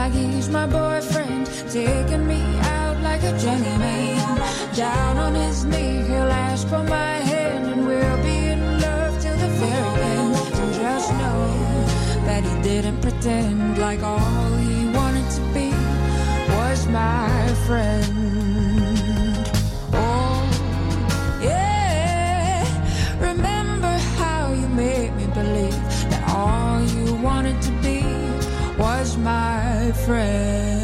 like he's my boyfriend, taking me out like a gentleman. Down on his knee, he'll ask for my hand, and we'll be in love till the very end. And just know that he didn't pretend, like all he wanted to be was my friend. Oh, yeah. Remember how you made me believe that all you wanted to be was my friend.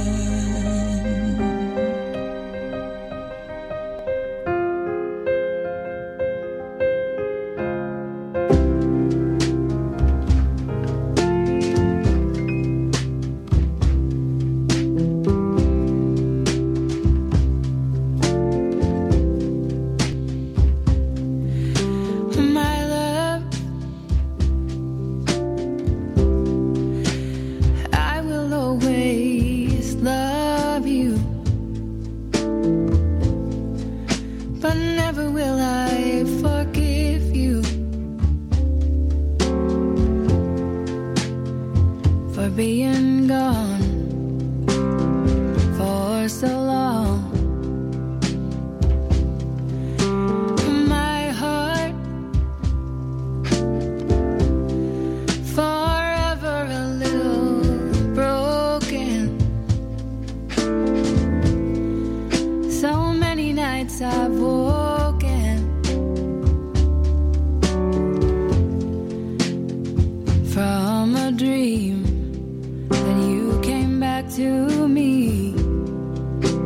Being gone for so long, my heart forever a little broken. So many nights I've woken from a dream to me.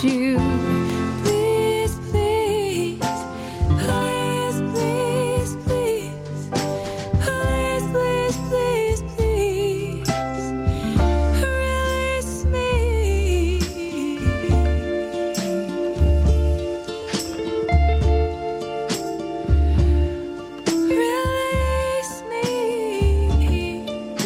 miss you. Please, please, please, please, please, please, please, please, please, release me. Release me.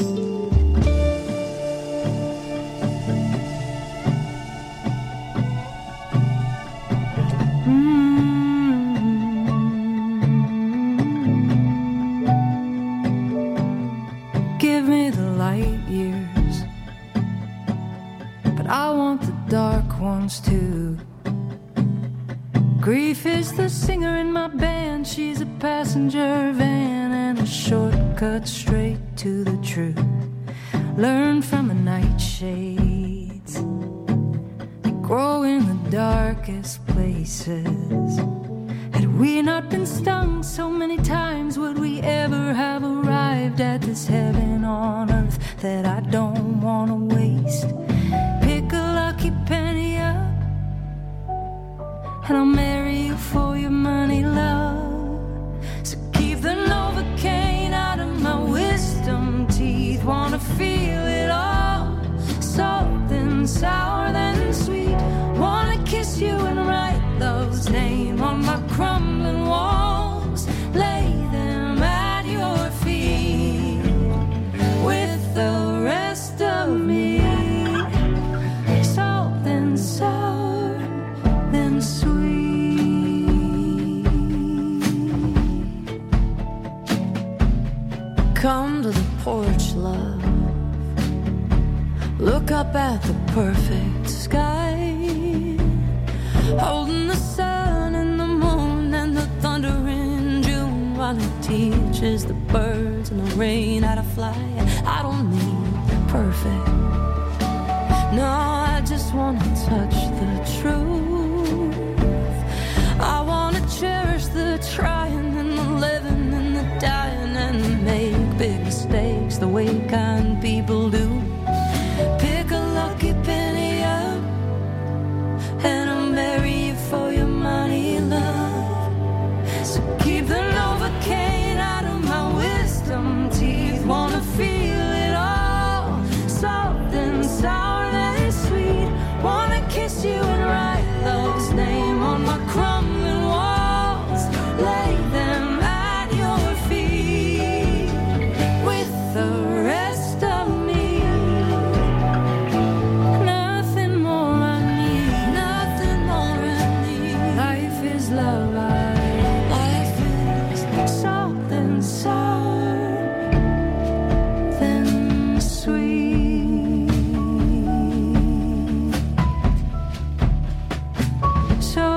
Give me the light years, but I want the dark ones too. Grief is the singer in my band, she's a passenger van and a shortcut straight to the truth. Learn from the nightshades, they grow in the darkest places. Had we not been stung so many times, would we ever have arrived at this heaven on earth that I don't want to waste? Pick a lucky penny up, and I'll marry you for your money, love. So keep the Novocaine out of my wisdom teeth. Wanna feel it all, salt and sour then sweet. Wanna kiss you and write love's name on my crumbling walls. Lay them at your feet with the rest of me. Salt and sour then sweet. Come to the porch, love. Look up at the perfect sky, holding the sun and the moon and the thunder in June, while it teaches the birds and the rain how to fly. I don't need perfect, no, I just want to touch the truth. I want to cherish the trying and the living and the dying and make big mistakes the way kind people do. Pick a lucky penny up, and I'll marry you for your money, love. So keep the Novocaine out of my wisdom teeth. Wanna feel it all, salt and sour and sweet. Wanna kiss you and write love's name on my crumbling walls. Lay them at your feet with the rest of me. Nothing more I need, nothing more I need. Life is love, life is salt and sour then sweet. So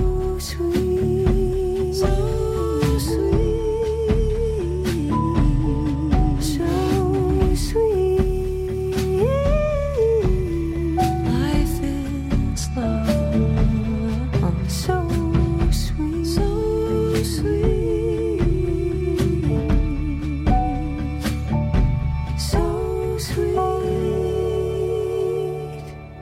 sweet, so sweet, so sweet. Life is love, so sweet, so sweet, so sweet.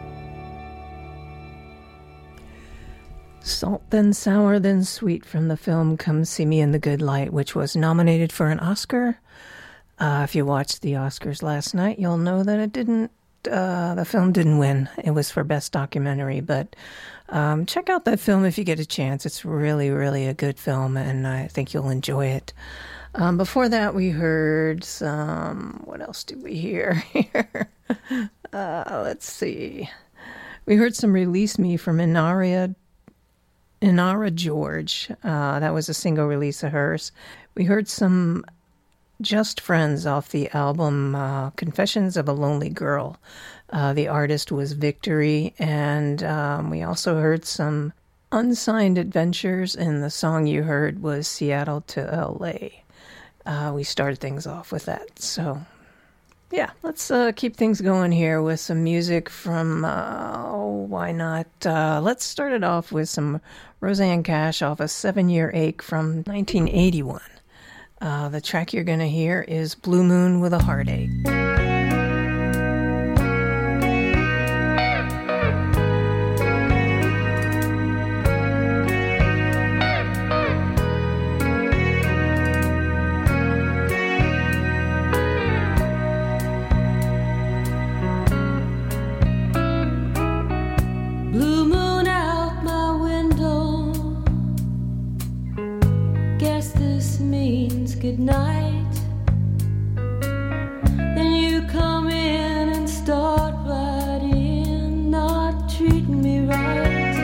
Salt then sour then sweet from the film Come See Me in the Good Light, which was nominated for an Oscar. If you watched the Oscars last night, you'll know that it didn't. The film didn't win. It was for Best Documentary, but check out that film if you get a chance. It's really, really a good film, and I think you'll enjoy it. Before that, we heard some... What else did we hear here? Let's see. We heard some Release Me from Inara George. That was a single release of hers. We heard some Just Friends off the album Confessions of a Lonely Girl. The artist was Victory, and we also heard some Unsigned Adventures, and the song you heard was Seattle to L.A. We started things off with that, so yeah, let's keep things going here with some music from, why not? Let's start it off with some Rosanne Cash off a 7-Year Ache from 1981. The track you're going to hear is Blue Moon with a Heartache. Blue moon out my window. Guess this means good night. Then you come in and start right in, not treating me right.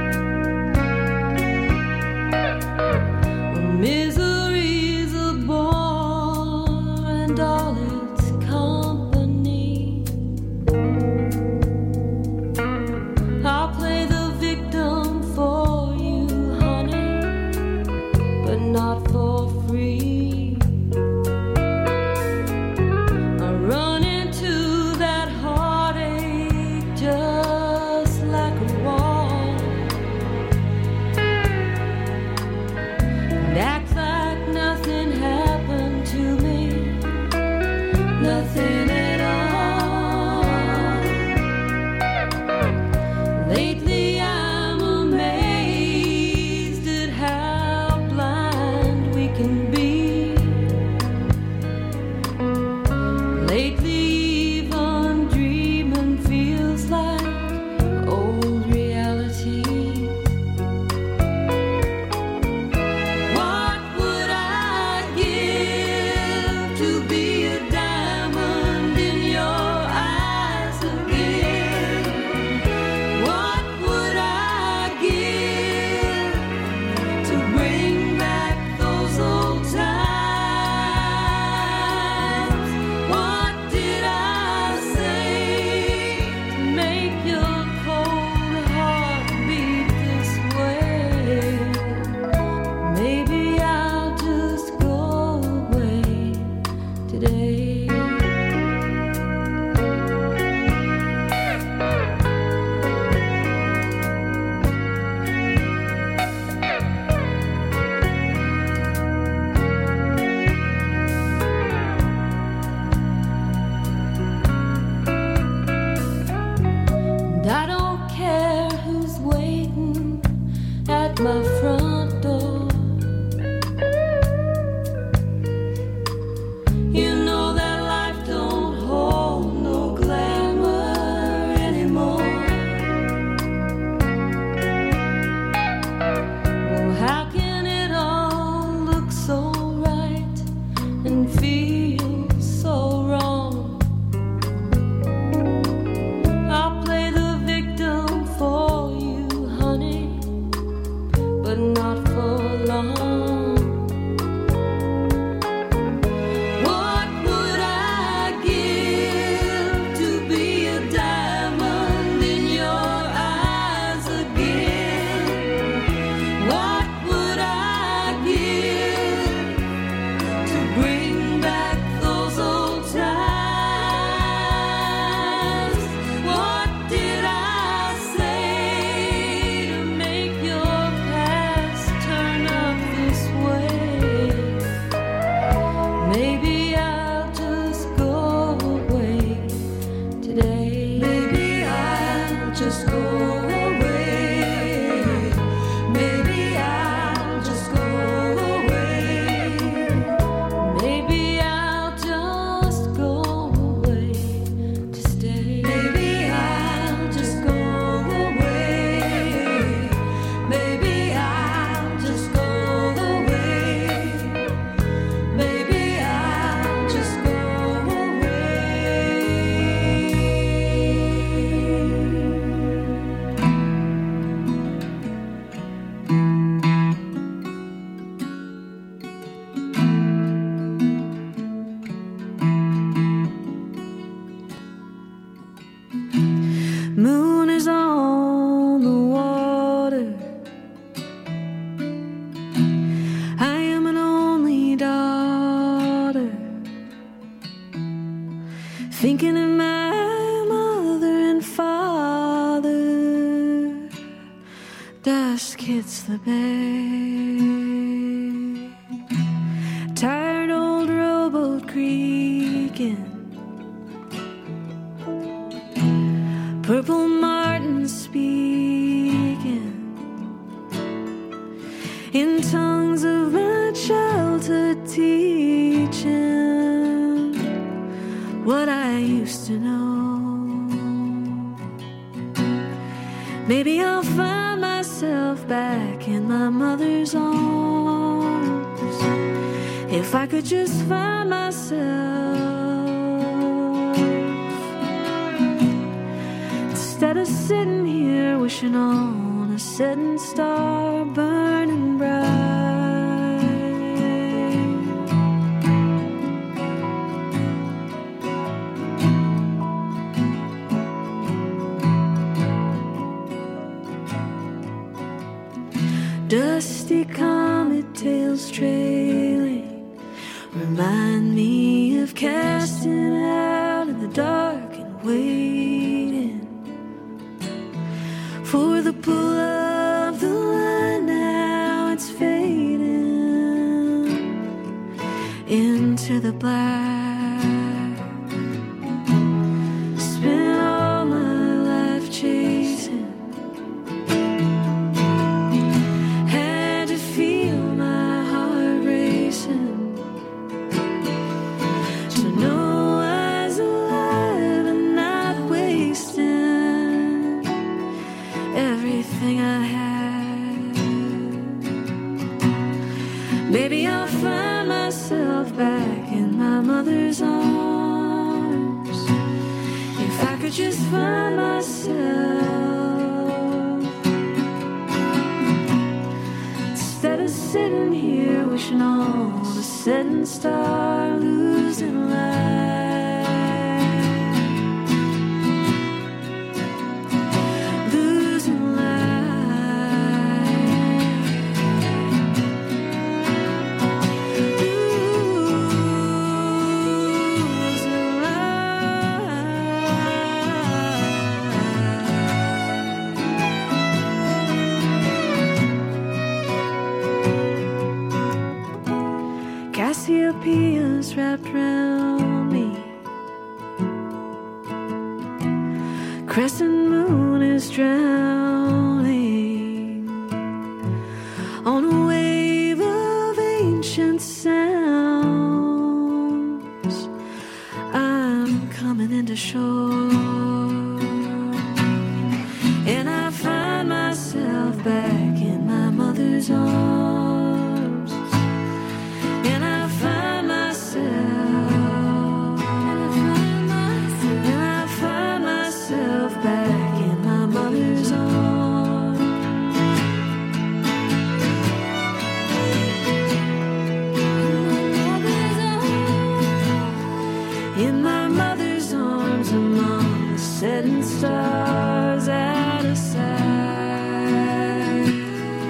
Well, misery's a bore and all its company. I'll play the victim for you, honey, but not for free. I run into that heartache just like a wall, and act like nothing happened to me, nothing at all. Lately I'm amazed at how blind we can be. Lately even dreaming feels like old reality. What would I give to be a diamond in your eyes again? What would I give to bring back those old times? What did I say to make your cold heart beat this way? Maybe I'll just go away today. And I don't care who's waiting at my front door. You know that life don't hold no glamour anymore. Oh, how can it all look so right and feel so wrong? I'll play the victim for you, honey, but not for long. What would I give to be a diamond in your eyes again? What would I give to bring back those old times? What did I say to make your past turn up this way? Maybe I'll just go away today. Maybe I'll just go away. Maybe I'll just go away. Maybe I'll just go away to stay. Maybe I'll just go away. Maybe I'll just go away. Maybe I'll just go away. Moon is on the water. I am an only daughter, thinking of my mother and father. Dusk hits the bay. Tired old rowboat creaking. Purple martin speaking in tongues of my childhood, teaching what I used to know. Maybe I'll find myself back in my mother's arms. If I could just find myself, instead of sitting here wishing on a setting star burning bright. Dusty comet tails trailing remind me of casting out in the dark and waiting for the pull of the line. Now it's fading into the black. Spent all my life chasing, maybe I'll find myself back in my mother's arms. If I could just find myself, instead of sitting here wishing on a setting star, losing light. Cassiopeia's wrapped round me, crescent moon is drowning on a wave of ancient sounds. I'm coming into shore, and I find myself back in my mother's arms. Back in my mother's arms. In my mother's arms, among the setting stars, out of sight,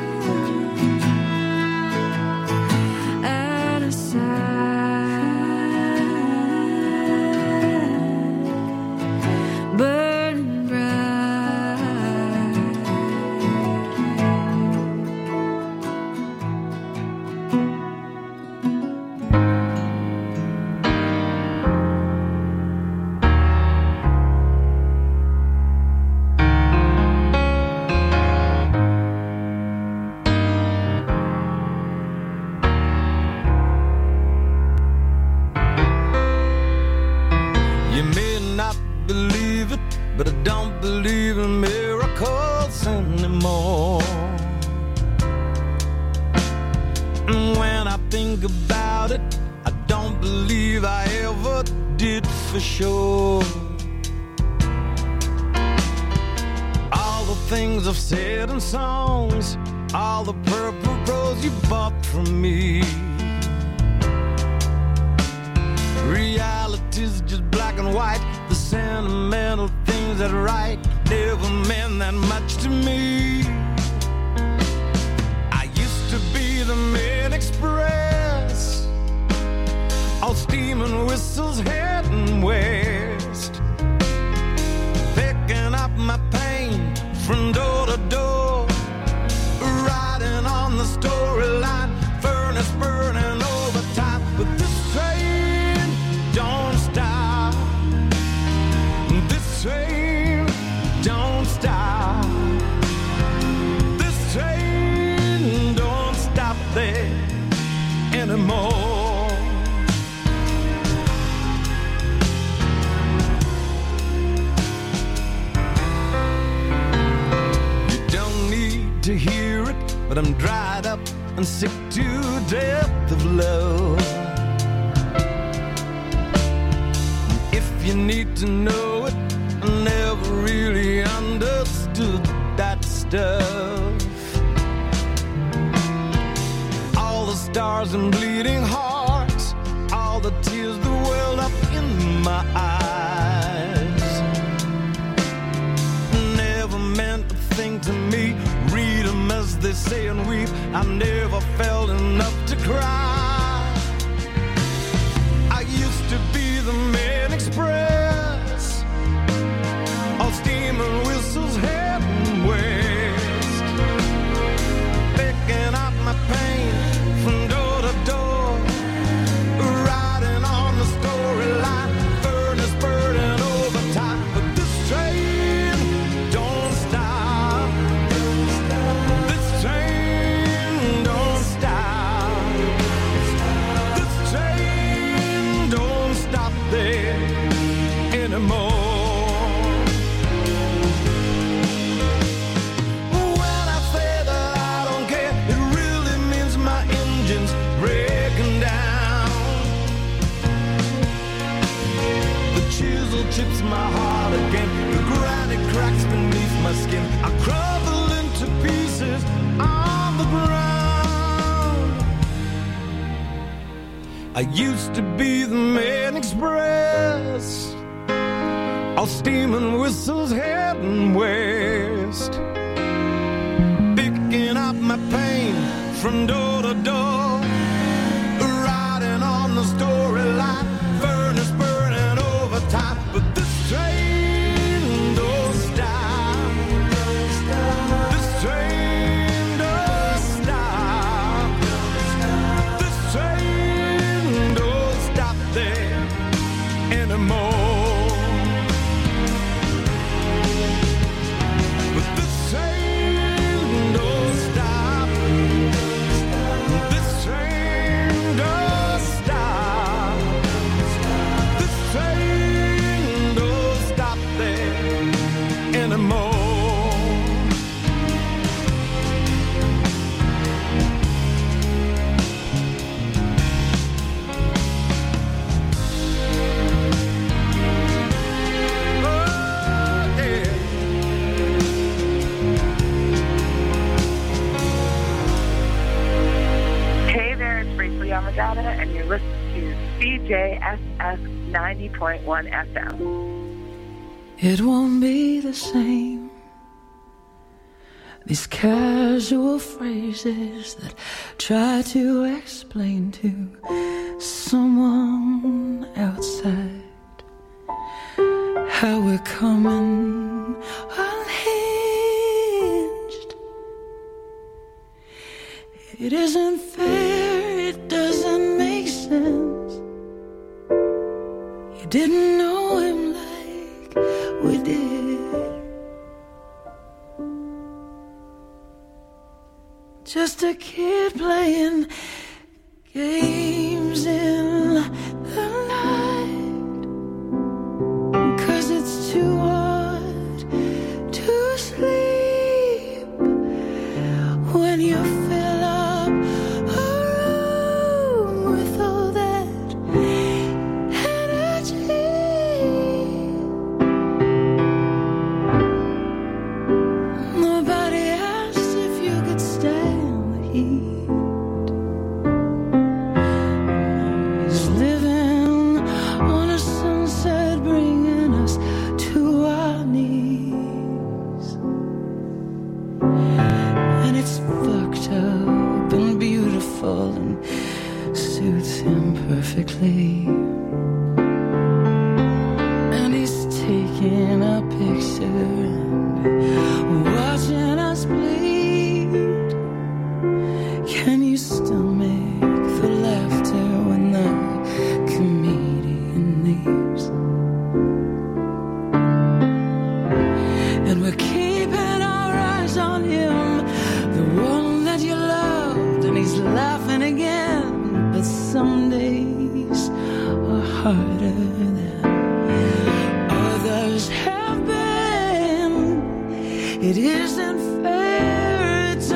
out of sight. Burning but I don't believe in miracles anymore. And when I think about it, I don't believe I ever did for sure. All the things I've said in songs, all the purple rose you bought from me, reality's just black and white. The sentimental things that write never meant that much to me. I used to be the Mid Express, all steam and whistles heading west, picking up my pain from door to door, riding on the storyline, furnace burning overtime. But this train don't stop, this train don't stop, this train don't stop there anymore. to hear it, but I'm dried up and sick to death of love. If you need to know it, I never really understood that stuff. All the stars and bleeding hearts, all the tears that welled up in my eyes, never meant a thing to me. Read them as they say and weep. I never felt enough to cry. I used to be the main express, all steam and whistles heading west, picking up my pain from door to door, riding on the storyline, furnace burning overtime. But this train don't stop. This train don't stop. This train don't stop there anymore. When I say that I don't care, it really means my engine's breaking down. The chisel chips my heart again, the granite cracks beneath my skin. I crumble into pieces on the ground. I used to be the main express, all steam and whistles heading west, picking up my pain from door to door, riding on the storyline, furnace burning overtime. But this train don't stop. This train don't stop. This train don't stop there anymore. But this train don't stop. This train don't stop. This train don't stop there anymore. Oh, yeah. Hey there, it's Rachel Yamagata, and you're listening to CJSS 90.1 FM. It won't be the same. These casual phrases that try to explain to someone outside how we're coming unhinged. It isn't fair, it doesn't make sense. You didn't know him like we did. Just a kid playing games in the night, 'cause it's too hard to sleep when you fill up a room with all that energy. Nobody asked if you could stand the heat. He's living on a sunset, bringing us to our knees. And it's fucked up and beautiful and suits him perfectly. And he's taking a picture and watching us bleed. Can you still make the laughter when the comedian leaves? And we're keeping our eyes on him, the one that you loved, and he's laughing again. But some days are harder than others have been. It isn't fair, it's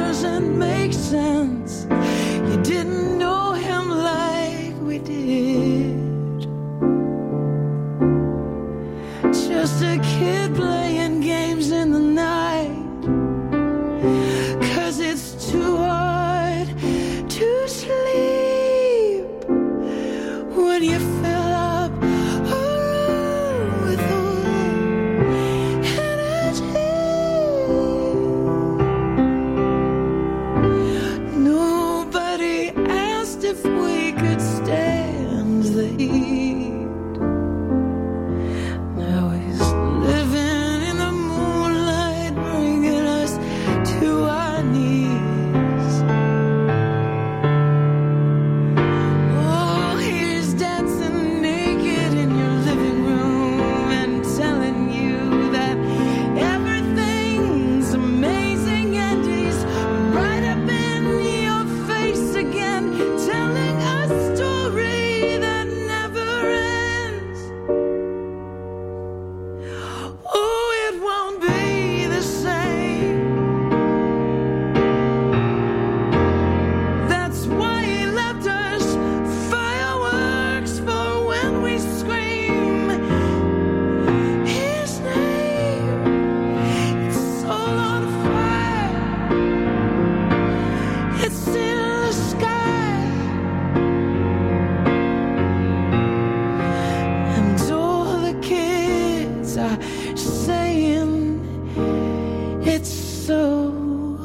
so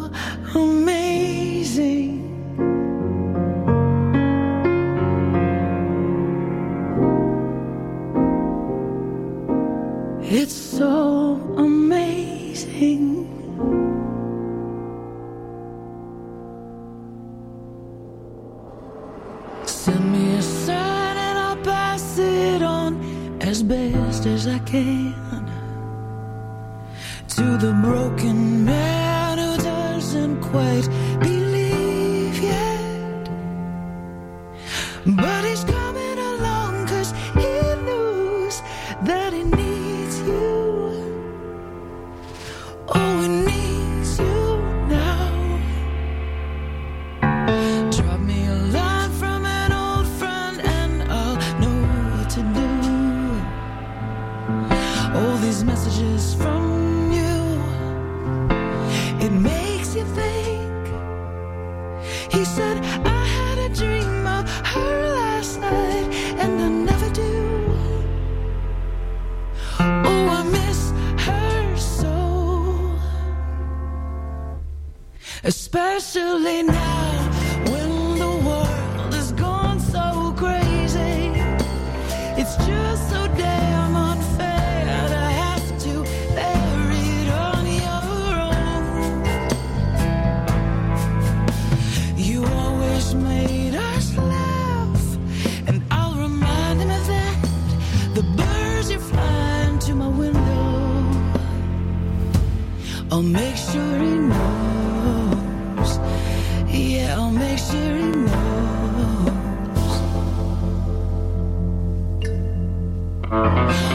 amazing. It's so amazing. Send me a sign and I'll pass it on as best as I can to the broken man who doesn't quite believe yet. But he's coming along 'cause he knows that he needs you. Oh, he needs you now. Drop me a line from an old friend and I'll know what to do. All these messages from you, it makes you think. He said, I had a dream of her last night and I never do. Oh, I miss her so, especially now when the world has gone so crazy. It's just so damn unfair to have to bear it on your own. You always made us laugh, and I'll remind him of that. The birds are flying to my window. I'll make sure he knows. Yeah, I'll make sure he knows.